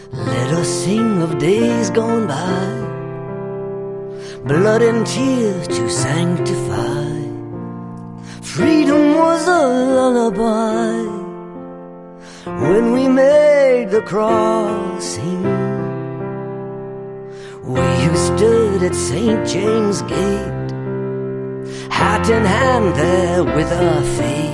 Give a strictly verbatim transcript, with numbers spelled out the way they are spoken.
Let us sing of days gone by, blood and tears to sanctify. Freedom was a lullaby when we made the crossing. We who stood at Saint James' Gate, hat in hand there with our fate.